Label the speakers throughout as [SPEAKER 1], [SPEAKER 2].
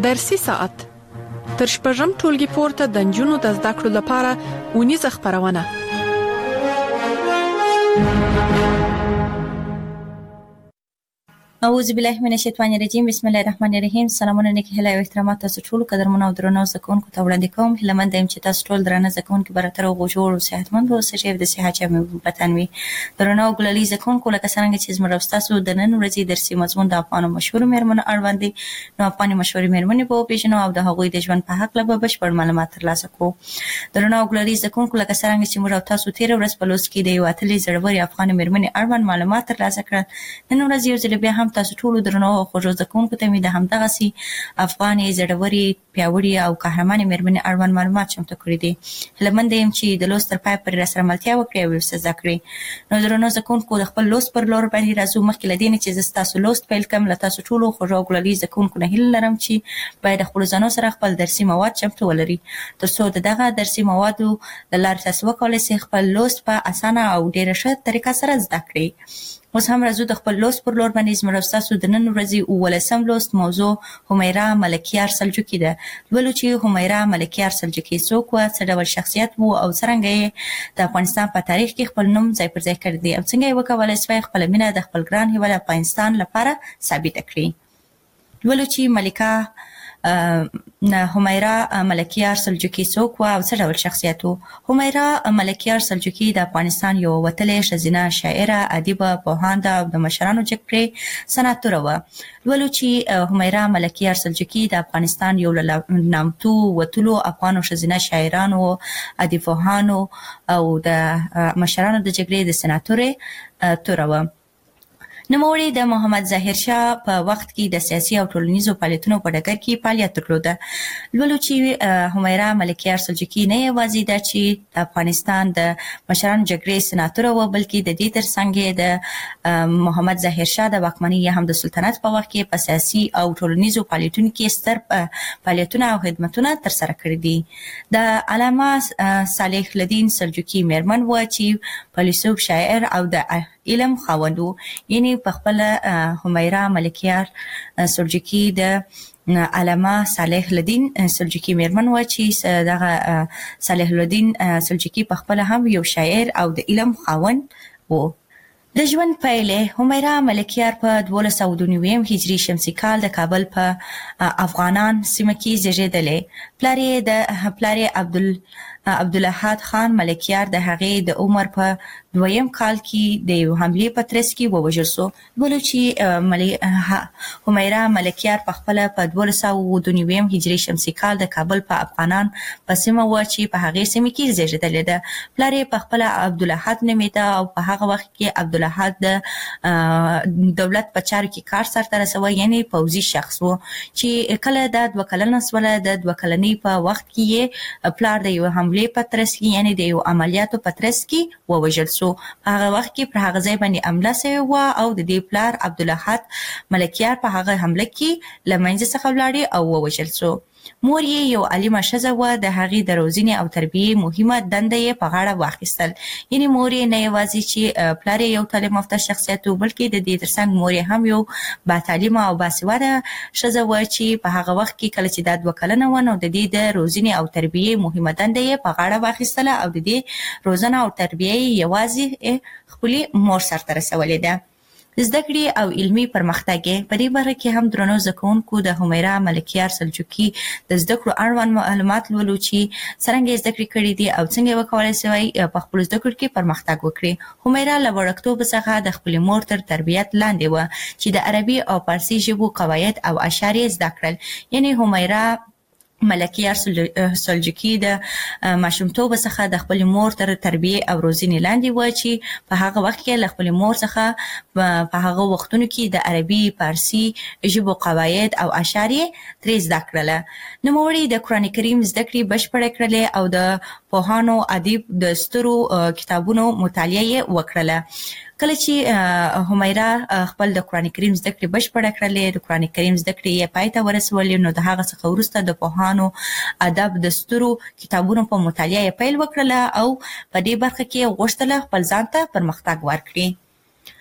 [SPEAKER 1] درسي ساعت تر شپږم ټولګي پورته د نجونو د زده کړو لپاره اونیزه خپرونه.
[SPEAKER 2] اعوذ بالله من الشیطان الرجیم. بسم الله الرحمن الرحیم. سلامونه نیک هیله او احترامات تاسو ټول قدرمنو او درنو زکونکو ته وړاندې کوم. هیلمن دیم چې تاسو ټول درنه زکونکو براتر او جوړ او صحتمند اوسئ چې د صحت چمه وطن وي. درنو ګلالي زکونکو لکه څنګه چې زموږ تاسو د نن ورځې درسي مضمون د افغان مشهور مېرمنو اړوند دي. نو افغان مشهور مېرمنې په پیژنو او د هغوی د ژوند په حق له بشپړ معلومات ترلاسه کوو. درنو ګلالي زکونکو لکه څنګه چې موږ تاسو تیر ورځ په لوست کې د یو اتلې زړوري افغان مېرمنې اړوند معلومات ترلاسه کړل. نن ورځ یو ځل بیا هم تاسو ټول درنو او خوږو زکونکو ته مې د همدغه سي افغاني زړوري پیاوړي او قهرمانې مېرمنې اړوند معلومات چمتو کړي دي. هیلمن یم چې د لوست تر پای پورې راسره ملتیا وکړئ او زده کړئ. نو درنو زکونکو د خپل لوست پر لور باندې راځو. مخکې له دې نه چې زه تاسو لوست پیل کړم له تاسو ټولو خوږو ګلالي زکونکو نه هیله لرم چې باید خپل ځانو سره خپل درسي مواد چمتو ولري ترڅو دغه درسي موادو د لارې تاسو وکولای شئ خپل لوست په اسانه او ډیره ښه طریقه سره زده کړئ. اوس هم راځو د خپل لوست پر لور باندې زموږ تاسو د نن ورځې 19 لوست موضوع همیرا ملکیار سلجوقي ده. ولو چې همیرا ملکیار سلجوقي څوک و، څه ډول شخصیت وو او څرنګه د افغانستان په تاریخ کې خپل نوم ځای پر ځای کړی دی او څنګه یې وکولای شوی خپل مینه د خپل ګران هیواد افغانستان لپاره ثابت کړي. ولو چې ملکه همیرا ملکیار سلجوقي څوک و او څه ډول شخصیت وو. همیرا ملکیار سلجوقي د افغانستان یو وتلې ښځینه شاعره، ادیبه، پوهانده او د مشرانو جګړې سناتوره وه. ولو چې همیرا ملکیار سلجوقي د افغانستان یو له نامتو وتلو افغانو ښځینه شاعرانو، ادیبپوهانو او د مشرانو د جګړې د سناتورې توره وه. نوموړي د محمد ظاهر شاه په وخت کې د سیاسي او ټولنیزو فعالیتونو په ډګر کې فعالیت درلوده. لولو چې همیرا ملکیار سلجوقي نه یوازې ده چې د افغانستان د مشرانو جګړې سناتوره وه، بلکې د دې ترڅنګ د محمد ظاهر شاه د واکمنۍ یا هم د سلطنت په وخت کې په سیاسي او ټولنیزو فعالیتونو کې ستر فعالیتونه او خدمتونه ترسره کړي دي. د علامه صالح الدین سلجوقي مېرمن وه چې فیلسوف، شاعر او د علم خاوند و. یعنی په خپل همیرا ملکیار سلجوقي د علامه صالح الدین سلجوقي مېرمن و چې دغه صالح الدین سلجوقي په خپل هم یو شاعر او د علم خاوند و. د ژوند پیلې همیرا ملکیار په 1292 هجري شمسي کال د کابل په افغانان سیمه کې زیږېدلې. پلار یې عبدالاحد خان ملکیار د هغې د عمر په 2م کال کې د یو حملې په ترڅ کې ووژل شو. ولو چې همیرا ملکیار په خپله په 1292 هجري شمسي کال د کابل په افغانان په سیمه وه چې په هغې سیمه کې زیږېدلې ده. پلار یې په خپله عبدالاحد نومېده او په هغه وخت کې عبدالاحد د دولت په چارو کې کار سرته رسوه، یعنی پوځي شخص و چې کله د 2 کلنه شوله د 2 کلنۍ په وخت کې یې پلار د یو حملې په ترڅ کې یعنی د یو عملیاتو په ترڅ کې ووژل شو. په هغه وخت کې پر هغه ځای باندې حمله شوې وه او د دې پلار عبدالاحد ملکیار په هغه حمله کې له منځه څخه ولاړې او ووژل شو. مور یې یو عالمه ښځه وه، د هغې د روزنې او تربیې مهمه دنده یې په غاړه واخیستل. یعنی مور یې نه یوازې چې پلار یې یو تعلیم یافته شخصیت و، بلکې د دې ترڅنګ مور یې هم یو باتعلیمه او باسواده ښځه وه چې په هغه وخت کې کله چې دا 2 کلنه وه نو د دې د روزنې او تربیې مهمه دنده یې په غاړه واخیستله او د دې روزنه او تربیه یې یوازې خپلې مور سرته رسولې ده. زده کړې او علمي پرمختګ په دې برخه کې هم درنو زکونکو د همیرا ملکیار سلجوقي د زده کړو اړوند معلومات لولو چې څرنګه زده کړې کړې دي او څنګه وکولای شوی په خپل زده کړو کې پرمختګ وکړي. همیرا له وړکتوب څخه د خپل مور تر تربیت لاندې و چې د عربي او فارسي ژبو قواعد او اشعار زده کړل. یعنی همیرا ملکیار سلجوقي د ماشومتوب څخه د خپل مور تر تربیه او روزنې لاندې و چې په هغه وخت کې له خپل مور څخه په هغه وختونو کې د عربي، فارسي ژبو قواعد او اشعار ترې زده کړل. نوموړي د قرآن کریم زده کړې بشپړه کړلې او د پوهانو، ادیب د سترو کتابونو مطالعه وکړله. کله چې همیرا خپل د قرآن کریم زده کړې بشپړه کړلې، د قرآن کریم زده کړې یې پای ته ورسولې، نو د هغه څخه وروسته د پوهانو، ادب د سترو کتابونو په مطالعه یې پیل وکړله او په دې برخه کې غوښتله خپل ځان ته پرمختګ ورکړي.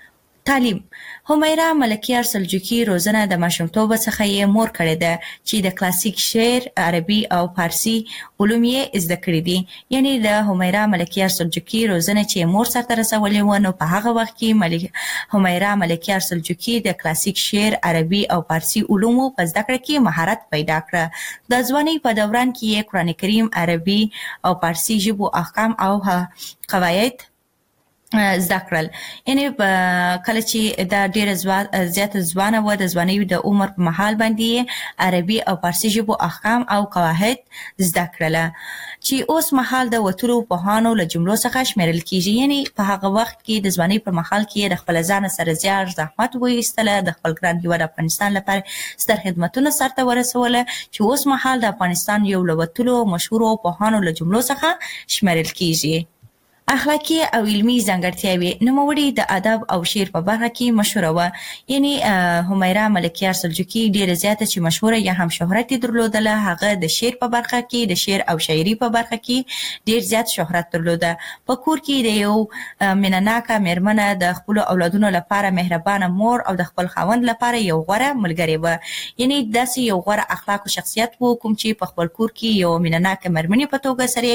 [SPEAKER 2] تعلیم. همیرا ملکیار سلجوقي روزنه د ماشومتوب څخه یې مور کړې ده چې د کلاسیک شعر، عربي او فارسی علوم یې زده کړي دي. یعنی د همیرا ملکیار سلجوقي روزنه چې مور سره رسولې و، نو په هغه وخت کې همیرا ملکیار سلجوقي د کلاسیک شعر، عربي او فارسی علومو په زده کړه کې مهارت پیدا کړ. د ځوانۍ په دوران کې یې قرآن کریم، عربي او فارسی ژبو احکام او قواعد زده کړل. یعنی کله چې دا ډیره زیاته ځوانه و، د ځوانۍ د عمر په مهال باندې عربي او فارسی ژبو احکام او قواعد زده کړله چې اوس مهال د وتلو پوهانو له جملو څخه شمیرل کیږي. یعنی په هغه وخت کې د ځوانۍ په مهال کې د خپل ځان سره زیار زحمت وایستله، د خپل ګران هیواد افغانستان لپاره ستر خدمتونه سرته ورسوله چې اوس مهال د افغانستان یو له وتلو مشهورو پوهانو له جملو څخه شمیرل کیږي. اخلاقی او علمی ځانګړتیاوې. نوموړي د ادب او شعر په برخه کې مشهوره و. یعنی همیرا ملکیار سلجوقي ډیره زیاته چې مشهوره یا هم شهرت درلودله، هغه د شعر په برخه کې، د شعر او شاعري په برخه کې ډیر زیات شهرت درلوده. په کور کې د یو مینه‌ناکه میرمنه، د خپل اولادونو لپاره مهربانه مور او د خپل خاوند لپاره یو غوره ملګری و. یعنی داسې یو غوره اخلاق او شخصیت و کوم چې په خپل کور کې یو مینه‌ناکه میرمنې په توګه سره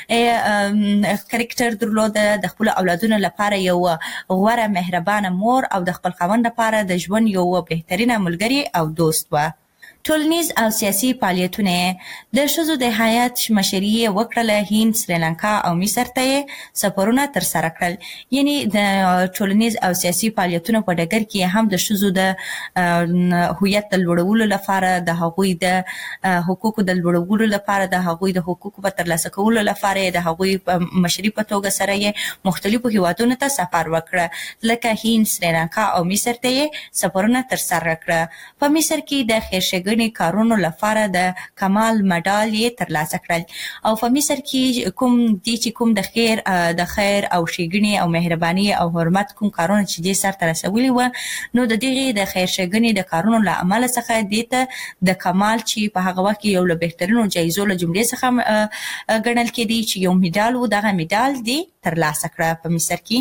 [SPEAKER 2] کریکټر درلوده، د خپل اولادونو لپاره یو غوره مهربانه مور او د خپل خاوند لپاره د ژوند یو بهترینه ملګری او دوست و. ټولنیز او سیاسي فعالیتونه. د ښځو د هیات مشري یې وکړله. هند، سریلانکا او مصر ته یې سفرونه ترسره کړل. یعنی د ټولنیز او سیاسي فعالیتونو په ډګر کې هم د ښځو د هویت د لوړولو لپاره، د هغوی د حقوقو د لوړولو لپاره، د هغوی د حقوقو په ترلاسه کولو لپاره د هغوی په مشري په توګه سره یې مختلفو هیوادونو ته سفر وکړه، لکه هند، سریلانکا او مصر ته یې سفرونه ترسره کړه. په مصر کې د خیرښېګڼې کارونو لپاره د کمال مډال یې ترلاسه کړل. او په مصر کې کوم د خیر او ښېګڼې او مهرباني او حرمت کوم کارونه چې دې سرته رسولي و، نو د دغې د خیرښېګڼې د کارونو له امله څخه دې ته د کمال چې په هغه وخت کې یو له بهترینو جایزو له جملې څخه ګڼل کېدی چې یو میډال و، دغه میډال دې ترلاسه کړه په مصر کې.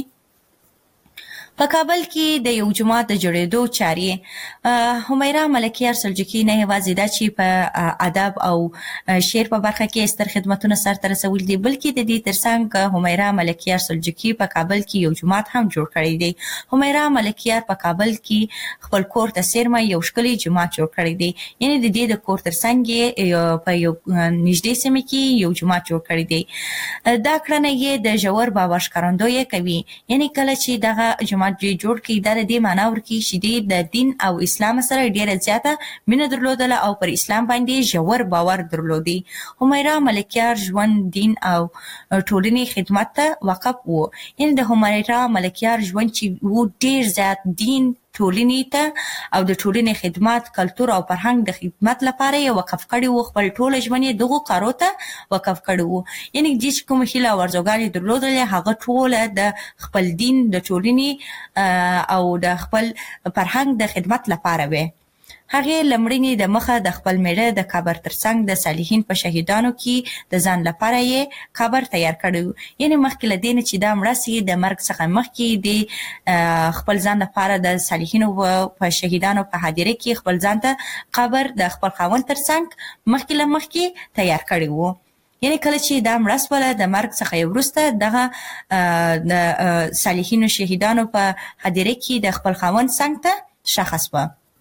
[SPEAKER 2] په کابل کې د یو جومات د جوړېدو چارې. همیرا ملکیار سلجوقي نه یوازې دا چې په ادب او شعر په برخه کې ستر خدمتونه سرته رسولي دي، بلکې د دې ترڅنګ همیرا ملکیار سلجوقي په کابل کې یو جومات هم جوړ کړی دی. همیرا ملکیار په کابل کې خپل کور ته څیرمه یو ښکلی جومات جوړ کړی دی. یعنی د دې د کور ترڅنګ یې په یو نږدې سیمه کې یو جومات جوړ کړی دی. دا کړنه یې د ژور باور ښکارندویي کوي. یعنی کله چې دغه جومات جوړ کړي، دا د دې معنا ورکوي چې د دین او اسلام سره ډیره زیاته مینه درلودله او پر اسلام باندې ژور باور درلودي. همیرا ملکیار ژوند، دین او ټولنې خدمت ته وقف و. یعنی د همیرا ملکیار ژوند چې و ډیر زیات دین، ټولنې ته او د ټولنې خدمت، کلتور او فرهنګ د خدمت لپاره یې وقف کړی و. خپل ټول ژوند یې دغو کارو ته وقف کړی و. یعنی چې کوم هیله او ارزوګانې درلودلې، هغه ټوله د خپل دین، د ټولنې او د خپل فرهنګ د خدمت لپاره وې. هغې لمړني د مخه د خپل میړه د قبر ترڅنګ د صالحین په شهیدانو کې د ځان لپاره یې قبر تیار کړی و. یعنی مخکې له دې نه چې دا مړه سي، د مرګ څخه مخکې د خپل ځان لپاره د صالحینو په شهیدانو په حاضرۍ کې خپل ځان ته قبر د خپل خاوند ترڅنګ مخکې له مخکې تیار کړی و. یعنی کله چې دا مړه سوله، د مرګ څخه وروسته دغه د صالحینو شهیدانو په حاضرۍ کې د خپل خاوند څنګ ته ښخ سوه.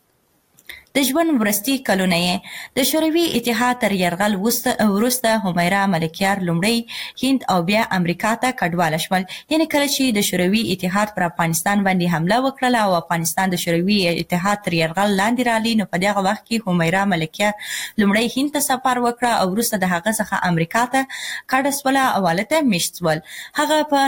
[SPEAKER 2] د ژوند وروستي کلونه یې د شوروي اتحاد تر یرغل وروسته همیرا ملکیار لومړی هند او بیا امریکا ته کډواله شول. یعنی کله چې د شوروي اتحاد پر افغانستان باندې حمله وکړله او افغانستان د شوروي اتحاد تر یرغل لاندې راغلی، نو په دغه وخت کې همیرا ملکیار لومړی هند ته سفر وکړه او وروسته د هغه څخه امریکا ته کډه سوله او هلته میشت سول. هغه په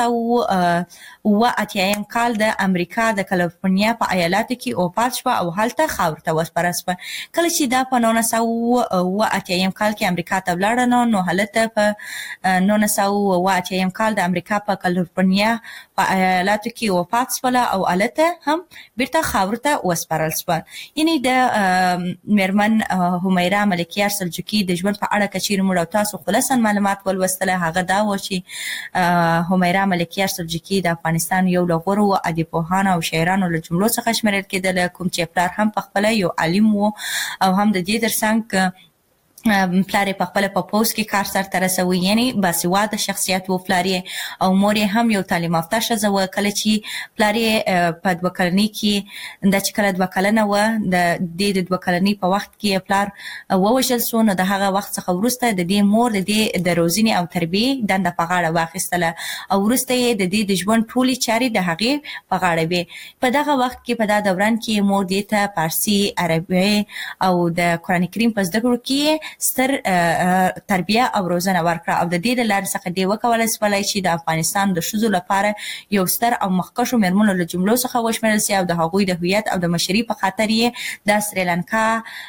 [SPEAKER 2] 1987 کال د امریکا د کالیفورنیا په ایالاتو کې وفات شوه او هلته خاورو ته وسپاره شوه. کله چې دا په 1987 کال کې امریکا ته ولاړه، نو هلته په 1987 کال د امریکا په کالیفورنیا په په ایالاتو کې وفات شول او الته هم بیرته خاور ته وسپارل شول. یعنی د میرمن همیرا ملکیار سلجوقي د ژوند په اړه کچیر موږ او تاسو خلاصا معلومات ولوستله، هغه دا و چې همیرا ملکیار سلجوقي د افغانستان یو له غوره ادیبانو او شاعرانو له جملو څخه شمیرل کېدل، کوم چې پلار هم په خپل یو عالم و او هم د دې ترڅنګ پلار په خپل په پوسټ کې کار سره رسوي، یعنی باسواده شخصیت و پلار او مور هم یو تعلیم یافته ښځه و. کله چې پلار په 2 کلنۍ کې د کله 2 کلنه و د 2 کلنۍ په وخت کې پلار ووژل شو، نو د هغه وخت څخه وروسته د دې مور د دې د روزنې او تربیې دنده په غاړه واخیستله او وروسته یې د دې د ژوند ټولې چارې د هغې په غاړه وې. په دغه وخت کې په دا دوران کې مور دې ته فارسي، عربي او د قرآن کریم په زده کړو کې ستر تربیه او روزنه ورکړه او د دې لارې څخه دی وکولای شولای چې د افغانستان د ښځو لپاره یو ستر او مخکښو میرمنو له جملو څخه وشمېرل شي او د هغوی د هویت او د مشرۍ په خاطر یې د سریلانکا،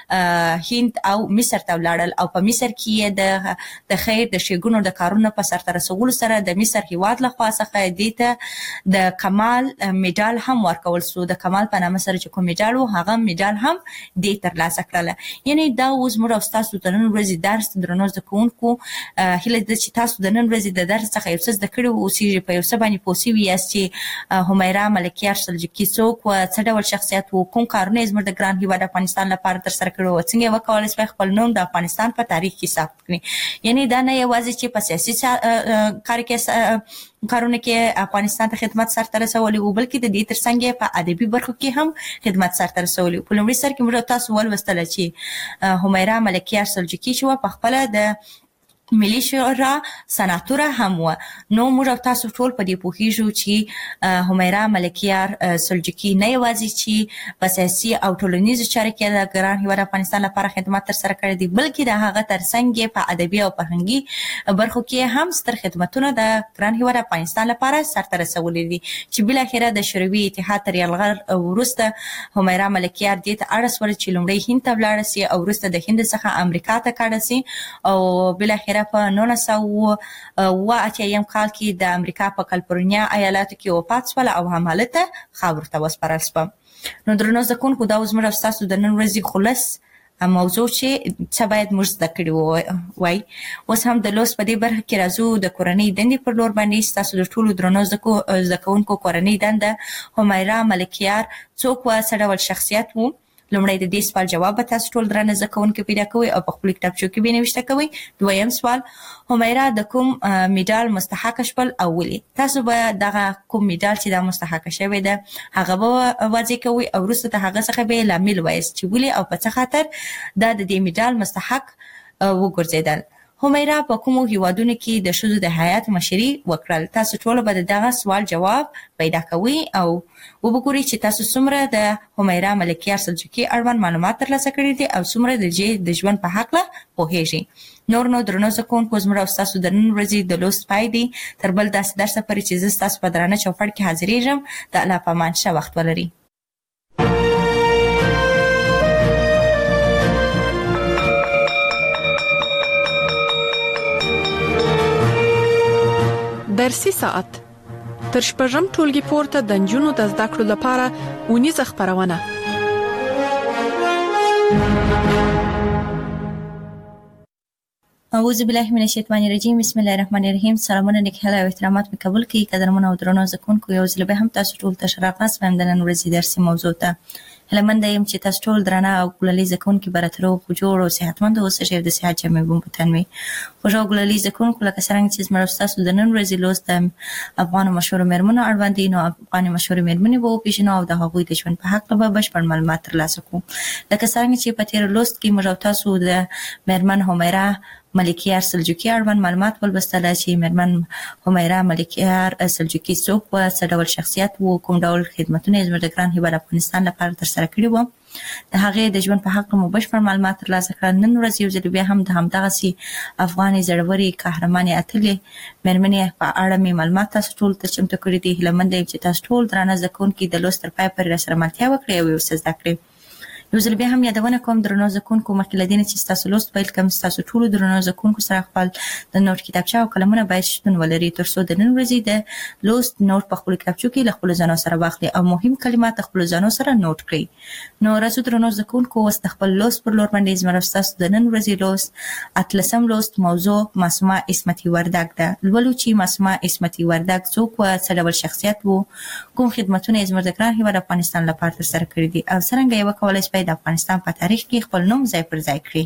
[SPEAKER 2] هند او مصر ته ولاړل او په مصر کې یې د خیر د ښېګڼو د کارونو په سرته رسولو سره د مصر هیواد لخوا څخه دې ته د کمال میډال هم ورکول شو. د کمال په نامه سره چې کوم میډال و هغه میډال هم دې ترلاسه کړله. یعنی دا اوس موږ او ستاسو د نن ورځې درس درنو زده کوونکو هیله ده چې تاسو د نن ورځې د درس څخه یو څه زده کړي اوسئ، په یو څه باندې پوه شوي یاست چې همیرا ملکیار سلجوقي څوک و، څه ډول شخصیت و، کوم کارونه یې زموږ د ګران هیواد افغانستان لپاره ترسره کړي و، څنګه یې وکولای شوی خپل نوم د افغانستان په تاریخ کې ثبت کړي. یعنی دا نه یوازې چې په سیاسي کارونه کې افغانستان ته خدمت سرته رسولی و، بلکې د دې ترڅنګ په ادبي برخو کې هم خدمت سرته رسولی. په لومړي سر کې موږ تاسو ولوستله چې همیرا ملکیار سلجوقي چې و په خپله د ملي شورا سناتوره هم و. نو موږ تاسو ټول په دې پوهیږو چې همیرا ملکیار سلجوقي نه یوازې چې په سیاسي او ټولنیزو چارو کې د ګران هیواد افغانستان لپاره خدمت ترسره کړی دی، بلکې د هغه ترڅنګ په ادبي او فرهنګي برخو کې هم ستر خدمتونه د ګران هیواد افغانستان لپاره سرته رسولي دي چې بالاخره د شوروي اتحاد تر یرغل وروسته همیرا ملکیار دې ته اړ شول چې لومړی هند ته ولاړه سي او وروسته د هند څخه امریکا ته کډه سي او بالاخره په 1980 کال کې د امریکا په کالیفورنیا ایالاتو کې وفات شول او هم هلته خاور ته وسپارل شول. نو درنو زده کوونکو دا اوس موږ ستاسو د نن ورځې خلاص موضوع چې څه باید موږ زده کړي وای. اوس هم د لوست په دې برخه کې راځو د کورنۍ دندې پر لور باندې. ستاسو د ټولو درنو زده کوونکو کورنۍ دنده همیرا ملکیار څوک و، څه ډول شخصیت و؟ لومړی د دې سوال جواب به تاسو ټول درنه زده کوونکي پیدا کوئ او په خپلو کتابچو کې به یې نوشته کوئ. دویم سوال، همیرا د کوم میډال مستحقه شول او ولې؟ تاسو به دغه کوم میډال چې دا مستحقه شوی ده هغه به واضح کوئ او وروسته د هغه څخه به یې لامل وایاست چې ولې او په څه خاطر دا د دې میډال مستحق وګرځېدل. همیرا په کومو هیوادونو کې د ښځو د حیات مشري وکړل؟ تاسو ټول به دغه سوال جواب پیدا کوئ او وګورئ چې تاسو څومره د همیرا ملکیار سلجوقي اړوند معلومات ترلاسه کړي دي او څومره د ژوند په هکله پوهیږئ. نو درنو زده کوونکو زموږ او ستاسو د نن ورځې د لوست پای دی. تر بل داسې درسه پورې چې زه ستاسو په درانه چوپړ کې حاضرېږم. د الله په امان ښه وخت ولرئ.
[SPEAKER 1] درسي ساعت تر شپږم ټولګي پورته د نجونو د زده کړو لپاره اونیزه خپرونه.
[SPEAKER 2] اعوذ بالله من الشیطان الرجیم، بسم الله الرحمن الرحیم. سلامونه، نیک هیله او احترامات مې قبول کړئ. قدرمنو او درنو زده کوونکو، یو ځل بیا هم تاسو ټول ته ښه راغلاست وایم د نن ورځې درسي موضوع ته. هیله منده یم چې تاسو ټول درانه او ګلالي زده کوونکي به راته روغ جوړ او صحتمند اوسئ او د صحت جامې به مو په تن وي. خوږو او ګلالي زده کوونکو، لکه څرنګه چې زموږ ستاسو د نن ورځې لوست د افغانو مشهورو میرمنو اړوند دی، نو افغاني مشهورې میرمنې به وپېژنو او د هغوی د ژوند په هکله به بشپړ معلومات ترلاسه کړو. لکه څرنګه چې په تېر لوست کې موږ او تاسو د میرمن همیرا ملکیار سلجوقي اړوند معلومات ولوستله چې میرمن همیرا ملکیار سلجوقي څوک و، څه ډول شخصیت و، کوم ډول خدمتونه یې زموږ د ګران هیواد افغانستان لپاره ترسره کړي وو. د هغې د ژوند په هکله مو بشپړ معلومات ترلاسه کړل. نن ورځ یو ځل بیا هم د همدغسې افغانې زړورې قهرمانې اتلې میرمنې په اړه مې معلومات تاسو ټولو ته چمتو کړي دي. هیله منده یم چې تاسو ټول درانه زده کوونکي د لوست تر پایه پورې راسره ملتیا وکړئ او یو څه زده کړئ. یو ځل بیا هم یادونه کوم درنو زکونکو مخکې له دې چې تاسو لوست پیل کوم تاسو ټول درنو زکونکو سره خپل د نوٹ کتابچه او قلمونه باید شتون ولري ترڅو د نن ورځې د لوست نوٹ په خپل کتابچو کې له خپل ځانو سره واخلي او مهم کلمات خپل ځانو سره نوٹ کړئ. نو راځو درنو زکونکو اوس د خپل لوست پر لور باندې زموږ تاسو د نن ورځې لوست اتلسم لوست موضوع معصومه عصمتي وردګ ده. لولو چې معصومه عصمتي وردګ څوک و، څه ډول شخصیت وو، کوم خدمتونه یې زموږ د ګران هیواد افغانستان لپاره ترسره کړي دي او څنګه یې وکولای شي د افغانستان په تاریخ کې خپل نوم ځای پر ځای کړي.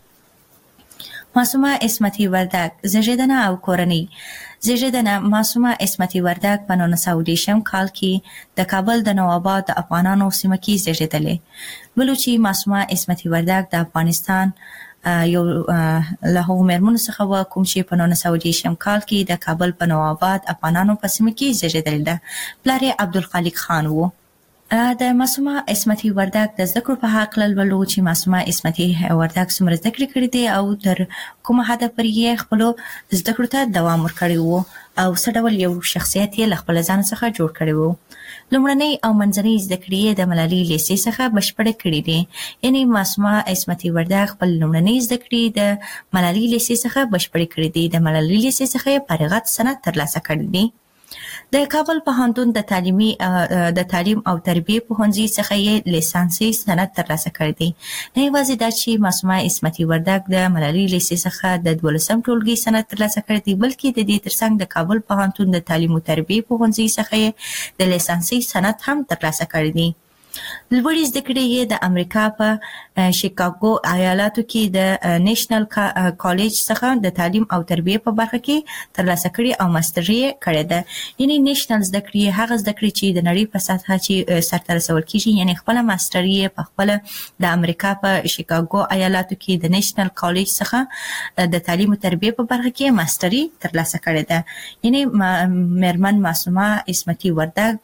[SPEAKER 2] معصومه عصمتي وردګ زیږیدنه او کورنۍ. زیږیدنه معصومه عصمتي وردګ په 1910 کال کې د کابل د نوآباد د افغانانو سیمه کې زیږیدلې. ولو چې معصومه عصمتي وردګ د افغانستان یو له هغو مېرمنو څخه و کوم چې په 1910 کال کې د کابل په نوآباد افغانانو په سیمه کې زیږیدلې ده. پلار یې عبدالخالق خان و. د معصومه عصمتي وردګ د زده کړو په هکله لولو چې معصومه عصمتي وردګ څومره زده کړې کړې دي او تر کومه حده پورې یې خپلو زده کړو ته دوام ورکړی و او څه ډول یو شخصیت یې له خپل ځان څخه جوړ کړی و. لومړنۍ او منځنۍ زده کړې یې د ملالۍ لیسې څخه بشپړې کړې دي. یعنې معصومه عصمتي وردګ خپل لومړنۍ زده کړې د ملالۍ لیسې څخه بشپړې کړې دي. د ملالۍ لیسې څخه یې فارغت سند ترلاسه کړی دی. د کابل پوهنتون د تعلیم او تربیې پوهنځي څخه یې لیسانسي سند ترلاسه کړی دی. نه یوازې دا چې معصومه عصمتي وردګ د ملالۍ لیسې څخه د 12 ټولګي سند ترلاسه کړی دی بلکې د دې ترڅنګ د کابل پوهنتون د تعلیم او تربیې پوهنځي څخه یې د لیسانسي سند هم ترلاسه کړی دی. لوړې زده کړې یې د امریکا په شیکاګو ایالاتو کې د نیشنل کالج څخه د تعلیم او تربیې په برخه کې ترلاسه کړې او ماستري یې کړې ده. یعنې نیشنل زده کړې هغه زده کړې چې د نړۍ په سطحه چې سرته رسول کېږي، یعنې خپله ماستري یې په خپله د امریکا په شیکاګو ایالاتو کې د نیشنل کالج څخه د تعلیم او تربیې په برخه کې ماستري ترلاسه کړې ده. یعنې مېرمن معصومه عصمتي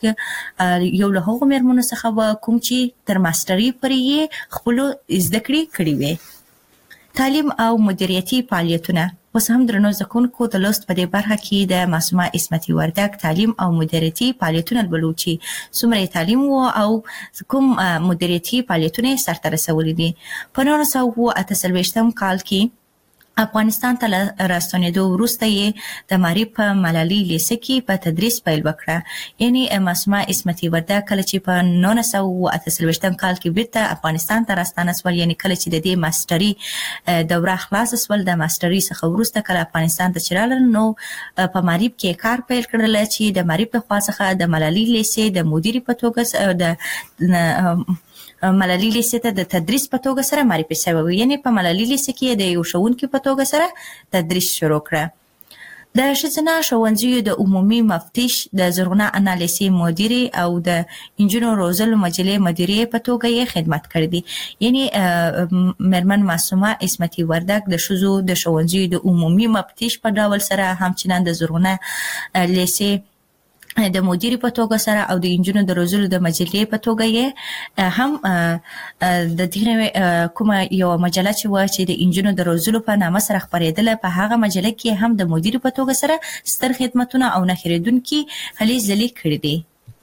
[SPEAKER 2] وردګ یو له هغو مېرمنو څخه و کوم چې تر ماستري پورې یې خپلو زده کړې کړې وې. تعلیم او مدیریتي فعالیتونه. اوس هم درنو زکونکو د لوست په دې برخه کې د معصومه عصمتي وردګ تعلیم او مدیریتي فعالیتونه لولو چې څومره تعلیم و او کوم مدیریتي فعالیتونه یې سرته رسولي دي. په 1948 کال کې افغانستان ته راستنېدو وروسته یې د معارف په ملالۍ لیسه کې په تدریس پیل وکړه. یعنې معصومه عصمتي وردګ کله چې په 1948 کال کې بیرته افغانستان ته راستانه سول، یعنې کله چې د دې ماستري دوره خلاصه سول، د ماستري څخه وروسته کله افغانستان ته چې راغلل نو په معارف کې کار پیل کړل چې د معارف لخوا څخه د ملالۍ لیسې د مدیرې په توګه د ملالۍ لیسې ته د تدریس په توګه سره معرفي شوی و. یعنې په ملالۍ لیسې کې د یو ښوونکي په توګه سره تدریس شروع کړه. د ښځینه ښوونځیو د عمومي مفتش، د زرغونه انا لیسې مدیرې او د انجونو روزلو مجلې مدیرې په توګه یې خدمت کړی دی. یعنې مېرمن معصومه عصمتي وردګ د ښځو د ښوونځیو د عمومي مفتش په ډول سره همچنان د زرغونه لیسې د مدیرې په توګه سره او د انجونو د روزلو د مجلې په توګه یې هم د دې کومه یو مجله چې و چې د انجونو د روزلو په نامه سره خپرېدله، په هغه مجله کې هم د مدیرې په توګه سره ستر خدمتونه او نه هېرېدونکي هلې ځلې کړي دي.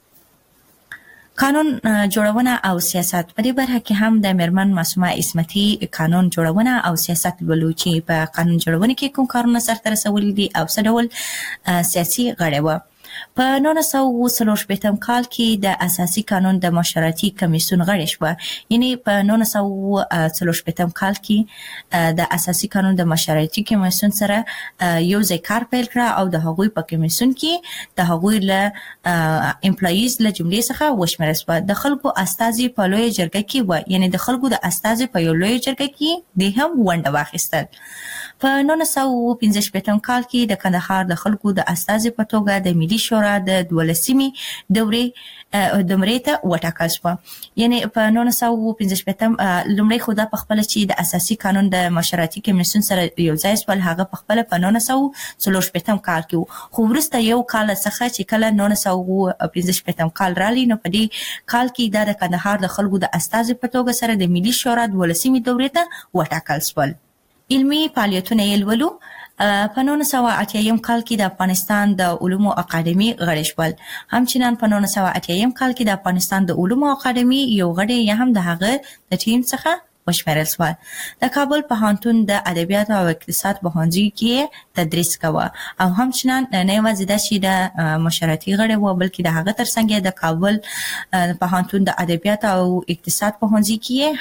[SPEAKER 2] قانون جوړونه او سیاست. په دې برخه کې هم د مېرمن معصومه عصمتي قانون جوړونه او سیاست لولو چې په قانون جوړونه کې کوم کارونه سرته رسولي دي او څه ډول سیاسي غړې وه. په 1940 کال کې د اساسي قانون د مشورتي کمیسیون غړې شوه. یعنې په 1940 کال کې د اساسي قانون د مشورتي کمیسیون سره یو ځای کار پیل کړه او د هغوی په کمیسیون کې د هغوی له امپلایز له جملې څخه وشمېرل شوه. د خلکو استازي په لویه جرګه کې و، یعنې د خلکو د استازي په یو لویه جرګه کې د هم ونډه واخیستل. په 1945 کال کې د کندهار د خلکو د استازي په توګه د ملي شورا د 12مې دورې ته وټاکل شوه. یعنې په 1945 لومړی خو دا په خپله چې د اساسي قانون د مشورتي کمیسیون سره یو ځای شول، هغه په خپله په 1940 کال کې و. خو وروسته یو کال څخه چې کله 1945 کال رالی نو په دې کال کې دا د کندهار د خلکو د استازي په توګه سره د ملي شورا 12مې دورې ته وټاکل شول. علمي فعالیتونه یې لولو. په 1980 کال کې د افغانستان د علومو اکاډمي غړي شول. همچنان په 1980 کال کې د افغانستان د علومو اکاډمي یو غړی یا هم د هغه د ټیم څخه وشمېرل شو. د کابل پوهنتون د ادبیات او اقتصاد پوهنځي کې تدریس کاوه او همچنان نه یوازې د شي د مشرتي غړي و بلکې د هغه ترڅنګ د کابل پوهنتون د ادبیات او اقتصاد پوهنځي کې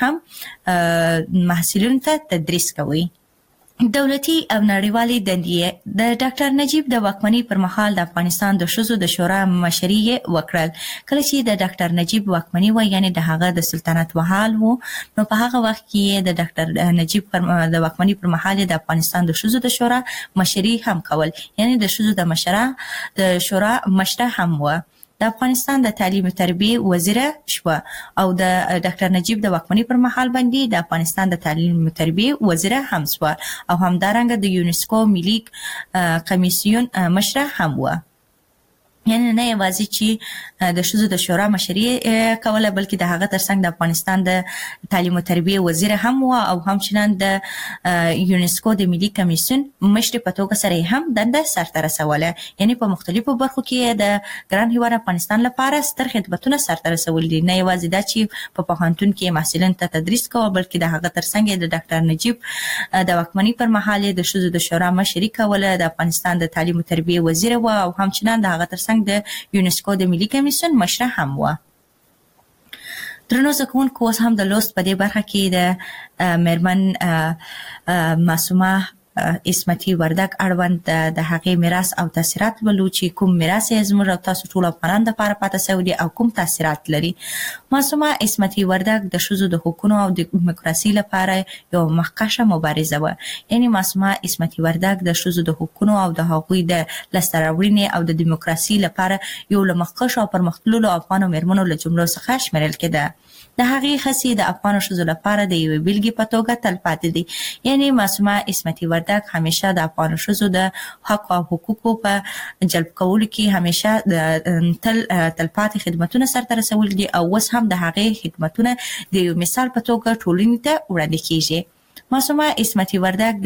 [SPEAKER 2] هم محصلینو ته تدریس کوي. دولتي او نړیوالي دندې د ډاکټر نجیب د واکمنۍ پر مهال د افغانستان د ښځو د شورا مشري وکړل. کله چې د ډاکټر نجیب واکمنۍ و یعنی د هغه د سلطنت وحال وو نو په هغه وخت کې د ډاکټر نجیب د واکمنۍ پر مهال د افغانستان د ښځو د شورا مشري هم کول یعنی د ښځو د شورا مشره هم و. د افغانستان د تعلیم او تربیه وزیر شو او د ډاکټر نجیب د واکمنۍ پر مهال باندې د افغانستان د تعلیم او تربیه وزیر هم شو او همدارنګه د یونسکو ملي کمیسیون مشره هم و. یعنی نه یوازې چې د ښځو د شورا مشري کوله بلکې د هغه ترڅنګ د افغانستان د تعلیم او تربیه وزیر هم و او همچنان د یونسکو د ملي کمیسیون مشر په توګه سره هم دنده سرته رسوله. یعنی په مختلفو برخو کې د ګران هیواد افغانستان لپاره ستر خدمتونه سرته رسول دي. نه یوازې دا چې په پوهنتون کې محصلین ته تدریس کوي بلکې د هغه ترڅنګ د ډاکټر نجیب د واکمنۍ پر مهال د ښځو د شورا مشري کوله. د افغانستان د تعلیم او تربیه وزیر و او همچنان د هغه ترڅنګ د یونسکو د ملي کمیسیون مشره هم و. درنو زکونکو اوس هم د لوست په دې برخه کې د میرمن معصومه اسمتي وردګ اړوند د هغې میراث او تاثیرات ولو چې کوم میراث یې زموږ او تاسو ټول افغانانو لپاره پاتې شوی دی او کوم تاثیرات لري. معصومه اسمتي وردګ د ښځو د حقوقو او د دیموکراسي لپاره یو مخکښه مبارزه و. یعنی معصومه اسمتي وردګ د ښځو د حقوقو او د هغوی د لاسته راوړنې او د دیموکراسي لپاره یو له مخکښو او پرمختللو افغان میرمنو له جملو څخه شمیرل کېده. د هغې هڅې د افغان ښځو لپاره د یوې بیلګې په توګه تلپاتې دي. یعنی معصومه اسمتي وردګ همیشه د افغان ښځو د حق او حقوقو په جلب کولو کې همیشه تلپاتې خدمتونه سرته رسول دي او اوس هم د هغې خدمتونه د یو مثال په توګه ټولنې ته وړاندې کیږي. معصومه اسمتي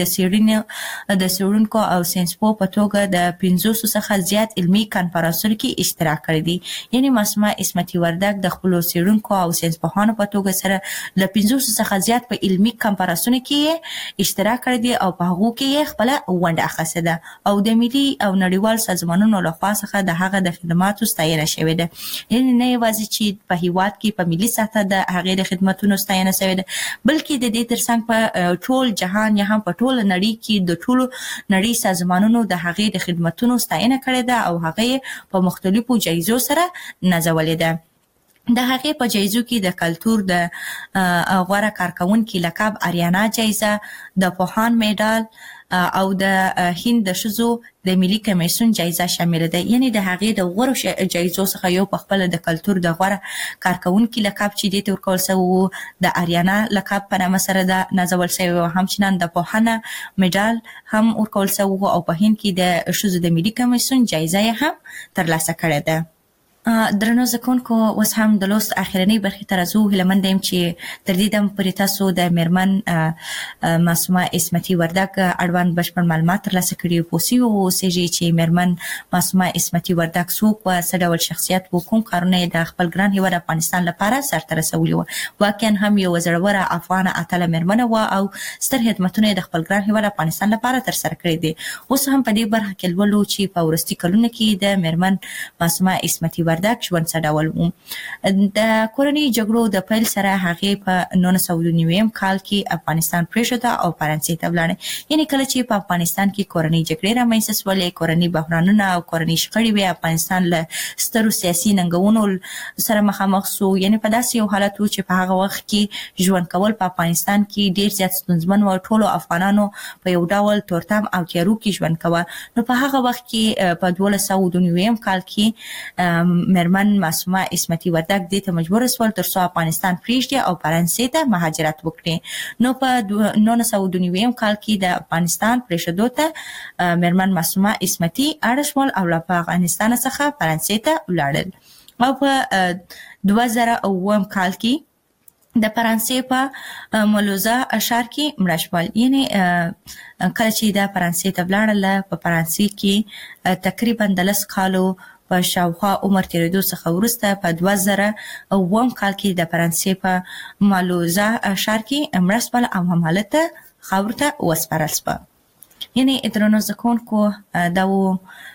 [SPEAKER 2] وردګ د څېړونکو او ساینسپوه په توګه د 500 څخه زیات علمي کانفرانسونو کې اشتراک کړی دی. یعنی معصومه اسمتي وردګ د خپلو څېړونکو او ساینسپوهانو په توګه سره له 500 څخه زیات په علمي کانفرانسونو کې اشتراک کړی دی او په هغو کې یې خپله ونډه اخیستې ده او د ملي او نړیوال سازمانونو لخوا څخه د هغه د خدماتو ستاینه شوې ده. یعنی نه یوازې چې په هیواد کې په ملي سطحه د هغې د خدمتونو ستاینه شوې ده بلکې د دې ترڅنګ په ټول جهان یا هم په ټول نړۍ کې د ټولو نړۍ سازمانونو د هغې د خدمتونو ستاینه کړې ده او هغې په مختلفو جایزو سره نازولې ده. د هغې په جایزو کې د کلتور د غوره کارکونکي لقب اریانا جایزه د پوهان میډال او د هند د ښځو د ملي کمیسیون جایزه شامل ده. یعنی د هغې د غوره جایزو څخه یو په خپل د کلتور د غوره کارکونکي لقب چې دې ته ورکول شوی د اریانا لقب په نامه سره ده نازول شوی او همچنان د پوهانه میډال هم ورکول شوی او په هند کې د ښځو د ملي کمیسیون جایزه هم ترلاسه کړې ده. درنو زکونکو اوس هم د لوست اخرنۍ برخې ته راځو. هیلهمند یم چې تر دې دمه پورې تاسو د میرمن معصومه اسمتي وردګ اړوند بشپړ معلومات ترلاسه کړي پوه شوي اوسئ چې میرمن معصومه اسمتي وردګ څوک وه، څه ډول شخصیت و، کوم کارونه یې د خپل ګران هیواد افغانستان لپاره سرته رسولي وه. واقعا هم یوه زړوره افغانه اتله میرمنه وه او ستر خدمتونه یې د خپل ګران هیواد افغانستان لپاره ترسره کړي دي. اوس هم په دې برخه کې لولو چې په وروستي کلونو کې د میرمن معصومه اسمتي وردګ ژوند څه ډول و. د کورنۍ جګړو د پیل سره هغې په 1999 کال کې افغانستان پرېښوده او فرانسې ته ولاړه. یعنې کله چې په افغانستان کې کورنۍ جګړې رامنځته شولې، کورنۍ بحرانونه او کورنۍ شخړې وې، افغانستان له سترو سیاسي ننګونو سره مخامخ شو. یعنې په داسې یو حالت و چې په هغه وخت کې ژوند کول په افغانستان کې ډېر زیات ستونزمن و. ټولو افغانانو په یو ډول تورتم او تیارو کې ژوند کوه. نو په هغه وخت کې په 1299 کال کې میرمن معصومه اسمتي وردګ دې ته مجبور شول تر څو افغانستان پرېږدي او فرانسې ته مهاجرت وکړي. نو په 1999 کال کې د افغانستان پرېښودو ته میرمن معصومه اسمتي اړ شول او له افغانستان څخه فرانسې ته ولاړل او په 2009 کال کې د فرانسې په مولوزا ښار کې مړه شول. یعنی کله چې د فرانسې ته ولاړله په فرانسې کې تقریبا د 10 کالو په شاوخوا عمر تیریدو څخه وروسته په 2009 کال کې د فرانسې په مولوزا ښار کې مړه شول او همالته خاورو ته وسپارل شوه. یعنی درنو زده کوونکو دا و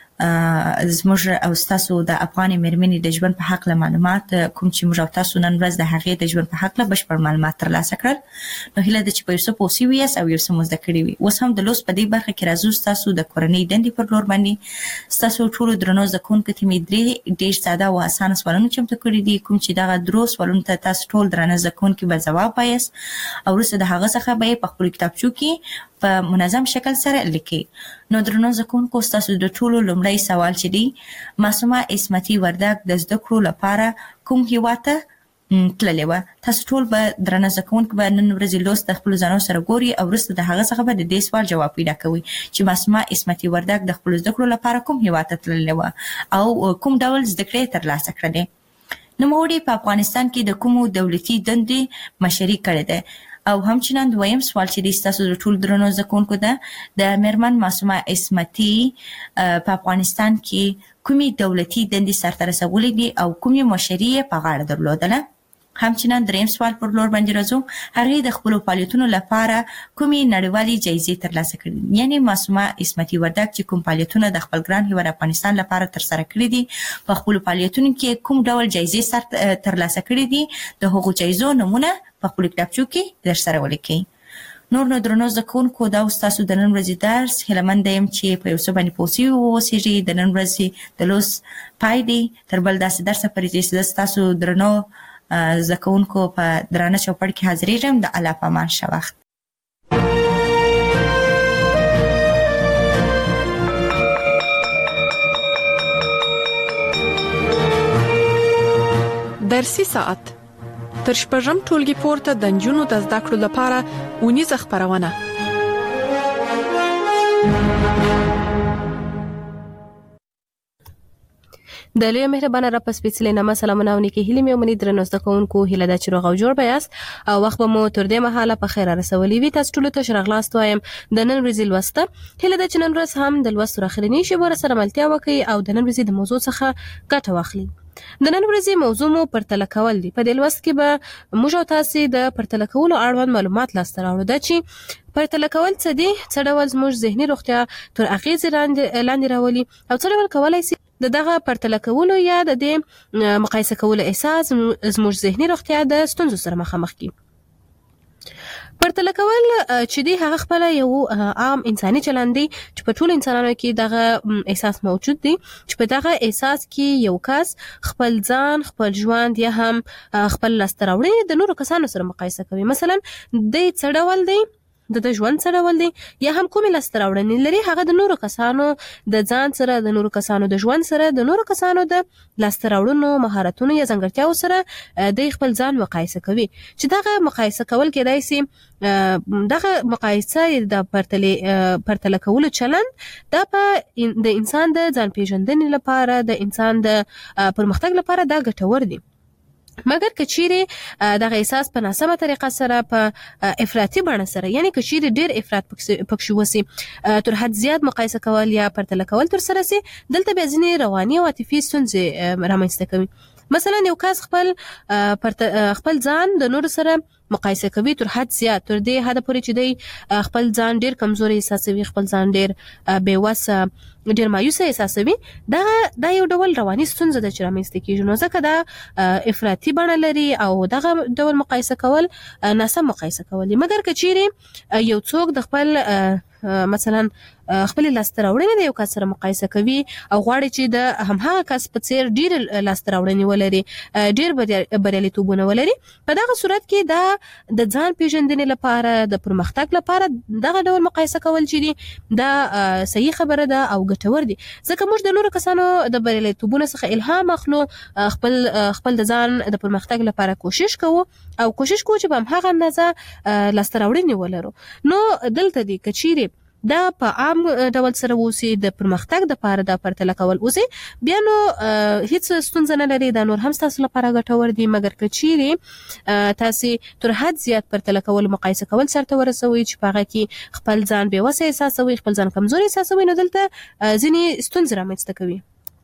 [SPEAKER 2] زموږ او ستاسو د افغان مېرمنې د ژوند په حق له معلومات کوم چې موږ او تاسو نن ورځ د هغې د ژوند په حق له بشپړ معلومات ترلاسه کړل. نو هیله ده چې په یو څه پوه شوي یاست او یو څه مو زده کړي وي. اوس هم د لوست په دې برخه کې راځو ستاسو د کورنۍ دندې پر لور باندې. ستاسو ټولو درنو زده کوونکو ته مې 3 ډېر ساده او اسانه سوالونه چمتو کړي دي، کوم چې دغه درو سوالونو ته تاسو ټول درنه زده کوونکي به ځواب وایاست او وروسته د هغه څخه به یې په خپلو کتابچو کې په منظم شکل سره لیکي. نو درنو زده کوونکو ستاسو د ټولو لومړی سوال چې دی، معصومه عصمتي وردګ د زده کړو لپاره کوم هیواد ته تللې وه؟ تاسو ټول به درنه زده کوونکي به نن ورځې لوست د خپلو ځانونو سره ګوري او وروسته د هغه څخه به د دې سوال جواب پیدا کوئ چې معصومه عصمتي وردګ د خپلو زده کړو لپاره کوم هیواد ته تللې وه او کوم ډول زده کړې ترلاسه کړلې. نوموړې په افغانستان کې د کومو دولتي دندې مشري کړې ده؟ او همچنان دویم سوال چې دی ستاسو د ټول درنو زده کوونکو ده، د میرمن معصومه عصمتي په افغانستان کې کومې دولتي دندې سرته رسولې دي او کومې مشري یې په غاړه درلودله؟ همچنان دریم سوال پر لور باندې راځو، هغې د خپلو فعالیتونو لپاره کومې نړیوالې جایزې ترلاسه کړي دي؟ یعنی معصومه عصمتي وردګ چې کوم فعالیتونه د خپل ګران هیواد افغانستان لپاره ترسره کړي دي، په خپلو فعالیتونو کې کوم ډول جایزې ترلاسه کړي دي، د هغو جایزو نومونه په خپلو کتابچو کې در سره ولیکئ. نور نو درنو زده کوونکو دا ستاسو د نن ورځې درس. هیله منده یم چې په یو څه باندې پوه شوي واوسېږئ. د نن ورځې د لوست پای دی. تر بل داسې درسه پورې چې زه ستاسو درنو زده کوونکو په درانه چوپړ کې حاضرېږم. د الله په امان ښه وخت.
[SPEAKER 1] درسي ساعت تر شپږم ټولګي پورته د نجونو د زده کړو لپاره اونیزه خپرونه.
[SPEAKER 3] د لوی مهربانه را په سپېڅلې نامه سلامونه او نیکې هیلې مې ومني. درنو زده کوونکو، هیله ده چې روغ او جوړ به یاست او وخت به مو تر دې مهاله په خیر رسولی وي. تاسو ټولو ته ښه راغلاست وایم د نن ورځې لوسته. هیله ده چې نن ورځ هم د لوست تر اخرنۍ شېبو راسره ملتیا وکړئ او د نن ورځې د موضوع څخه ګټه واخلئ. د نن ورځې موضوع مو پرتله کول دي. په دې لوست کې به موږ او تاسې د پرتله کولو اړوند معلومات لاسته راوړو. دا چې پرتله کول څه دي، څه ډول زموږ ذهني روغتیا تر اغېزې لاندې راولي او څه ډول کولی شي د دغه پرتله کولو یا د دې مقایسه کولو احساس زموږ ذهني روغتیا د ستونزو سره مخامخ کړي. پرتله کول چې دی هغه خپل یو عام انساني چلند دی چې په ټولو انسانانو کې دغه احساس موجود دی چې په دغه احساس کې یو کس خپل ځان، خپل ژوند یا هم خپل لاسته راوړنې د نورو کسانو سره مقایسه کوي. مثلا دی څه ډول دی، د ژوند څه ډول دی یا هم کومې لاسته راوړنې لري، هغه د نورو کسانو د ځان سره، د نورو کسانو د ژوند سره، د نورو کسانو د لاسته راوړنو، مهارتونو یا ځانګړتیاو سره د خپل ځان مقایسه کوي. چې دغه مقایسه کول کېدای شي دغه مقایسه د پرتله کولو چلند دا په د انسان د ځان پیژندنې لپاره، د انسان د پرمختګ لپاره دا ګټور دی. مګر کچيري دغه احساس په ناسمه طریقه سره په افراطي بڼه سره، یعنی کچيري ډیر افراط پکښې وسی، تر حد زیات مقایسه کول یا پرتله کول تر سره سي، دلته بیا ځینې رواني او عاطفي ستونزې رامنځته کوي. مثلا یو کس خپل ځان د نورو سره مقایسه کوي تر حد زیات، تر دې حد پورې چې دی خپل ځان ډیر کمزوري احساسوي، خپل ځان ډیر بېوسه، ډیر مایوسه احساسوي. دا یو ډول رواني ستونزه ده چې رامنځته کېږي. نو ځکه دا افراطي بڼه لري او دغه ډول مقایسه کول ناسم مقایسه کول دي. مګر که چیرې یو څوک د خپل مثلا خپل لاسته راوړنې د یو کس سره مقایسه کوي او غواړي چې د همهغه کس په څیر ډیر لاسته راوړنې ولري، ډیر بریالیتوبونه ولري، په دغه صورت کې دا د ځان پیژندنې لپاره، د پرمختګ لپاره دغه ډول مقایسه کول چې دي دا صحیح خبره ده او ګټور دي. ځکه موږ د نورو کسانو د بریالیتوبونو څخه الهام اخلو، خپل د ځان د پرمختګ لپاره کوشش کوو او کوشش کوو چې په همهغه اندازه لاسته راوړنې ولرو. نو دلته دی که چیرې دا په عام ډول سره وسی د پرمختګ د لپاره د پرتله کول وسی بیا نو هیڅ ستونزه نه لري دا نور هم تاسو لپاره ګټور دي مګر کچيري تاسو تر حد زیات پرتله کول مقایسه کول سره ورسوي چې پاغه کې خپل ځان به وسه احساسوي خپل ځان کمزوري احساسوي نو دلته ځینې ستونزې رامنځته کوي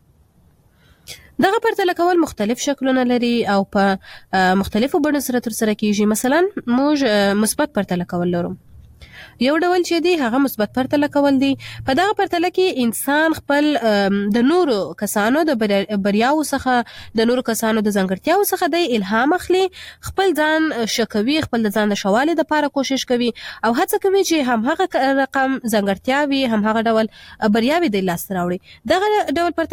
[SPEAKER 3] دغه پرتله کول مختلف شکلونه لري او په مختلفو بڼو سره تر سره کیږي مثلا موږ مثبت پرتله کول لرو یو ډول چې دی هغه مثبت پرتله کول دی په دغه پرتله کې انسان خپل د نورو کسانو د بریاو څخه د نورو کسانو د ځانګړتیاو څخه د الهام اخلي خپل ځان شکوي خپل ځان د شوالي لپاره کوشش کوي او هڅه کوي چې هم هغه رقم ځانګړتیاوي هم هغه ډول بریاوي د لاس راوړي دغه ډول